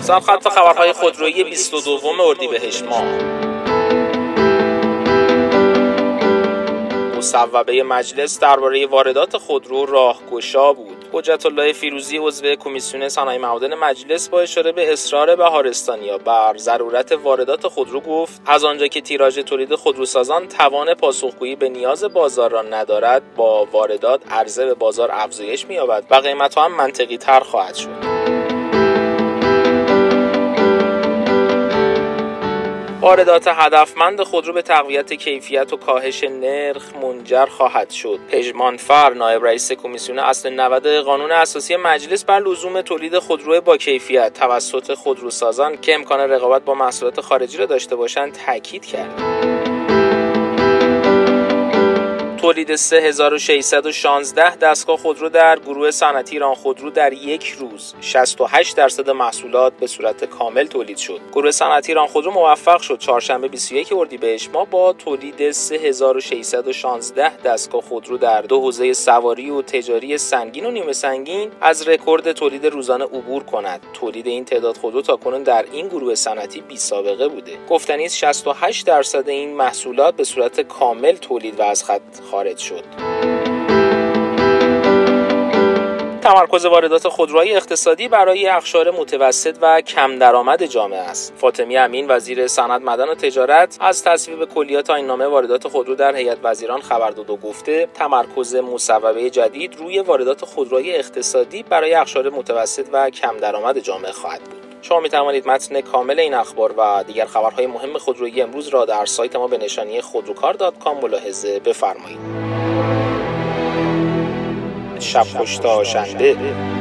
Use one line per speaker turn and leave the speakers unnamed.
سرخط خبرهای خودرویی 22 اردیبهشت ماه. مصوبه مجلس درباره واردات خودرو راهگشا بود. حجت الله فیروزی عضو کمیسیون صنایع معادن مجلس با اشاره به اصرار بهارستانیا بر ضرورت واردات خودرو گفت از آنجا که تیراژ تولید خودروسازان توان پاسخگویی به نیاز بازار را ندارد، با واردات عرضه به بازار افزایش می‌یابد و قیمت‌ها هم منطقی‌تر خواهد شد. واردات هدفمند خودرو به تقویت کیفیت و کاهش نرخ منجر خواهد شد. پژمان فر، نایب رئیس کمیسیون اصل 90 قانون اساسی مجلس، بر لزوم تولید خودرو با کیفیت توسط خودروسازان که امکان رقابت با محصولات خارجی را داشته باشند تاکید کرد. تولید 3616 دستگاه خودرو در گروه صنعتی ایران خودرو در یک روز 68% محصولات به صورت کامل تولید شد. گروه صنعتی ایران خودرو موفق شد چهارشنبه 21 اردیبهشت ماه با تولید 3616 دستگاه خودرو در دو حوزه سواری و تجاری سنگین و نیمه سنگین از رکورد تولید روزانه عبور کند. تولید این تعداد خودرو تاکنون در این گروه صنعتی بی سابقه بوده. گفتنی است 68% این محصولات به صورت کامل تولید و از خط خارج شد. تمرکز واردات خودروهای اقتصادی برای اقشار متوسط و کم درآمد جامعه است. فاطمی امین، وزیر صنعت، معدن و تجارت، از تصویب کلیات آیین‌نامه واردات خودرو در هیئت وزیران خبر داد و گفته تمرکز مصوبه جدید روی واردات خودروهای اقتصادی برای اقشار متوسط و کم درآمد جامعه خواهد بود. شما می توانید متن کامل این اخبار و دیگر خبرهای مهم خودرویی امروز را در سایت ما به نشانی خودروکار.com ملاحظه بفرمایید. شب خوش تا شنبه.